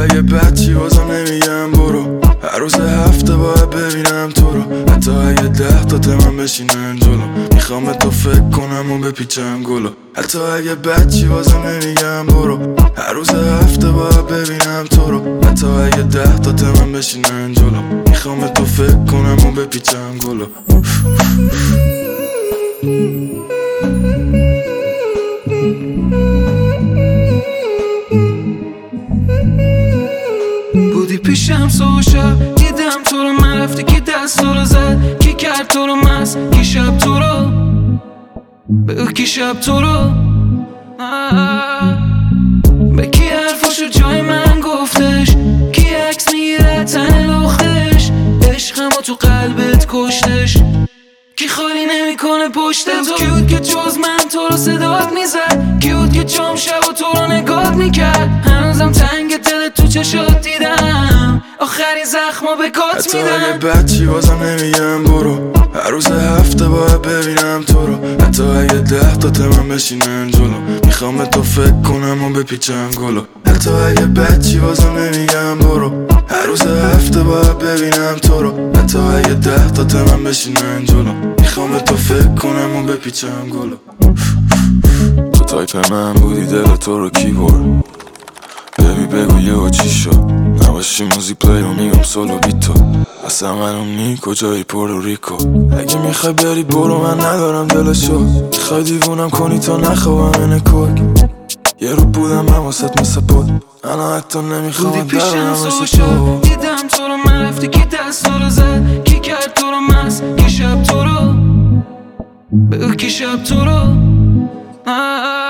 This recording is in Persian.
اگه بچی بازم نمیگم برو، هر روز هفته باید ببینم تو رو. حتی اگه 10 تا من بشینن جلو، میخوام تو فکر کنم و بپیچم گلو. حتی اگه بچی بازم نمیگم برو، هر روز هفته باید ببینم تو رو. حتی اگه 10 تا من بشینن جلو، میخوام تو فکر کنم و بپیچم گلو. بودی پیشم صبح شب، دیدم تو رو، من رفتی کی دست تو رو زد، کی کرد تو رو مست، کی شب تو رو بگو، کی شب تو رو به کی حرفاشو جای من گفتش، کی عکس میگیره تن لختش، عشقمو تو قلبت کشتش، کی خالی نمیکنه پشت تو. کی بود که جز من تو رو صدات میزد، کی بود که جام شب و تو رو نگات میکرد. هنوزم تنگ دل تو چشات دیدم، آخرین زخمو به کات میدم. حتی اگه بچی بازم نمیگم برو، هر روز هفته باید ببینم تو رو. حتی اگه 10 تا من بشینن جلو، میخوام تو فکر کنم و بپیچم گلو. حتی اگه بچی بازم نمیگم برو، هر روز هفته باید ببینم تو رو. حتی اگه 10 تا من بشینن جلو، میخوام تو فکر کنم و بپیچم گلو. تو تایپ من بودی، دل تو رو کی برد؟ ببی بگو یهو چی شد؟ نباشی موزیک پلی رو میگم سولو بیتو. اصلا معلوم نی کجایی پورتوریکو. اگه میخوای بری برو، من ندارم دلشو. میخوای دیوونم کنی تا نخوابم این کوک. یه رو بودم من واسط مثل بود، انا حتی نمیخوام بودی پیشم مثل صبح تو. شب، دیدم تو رو، من رفتی کی دست تو رو زد، کی کرد تو رو مست، کی شب تو رو بگو، کی شب تو رو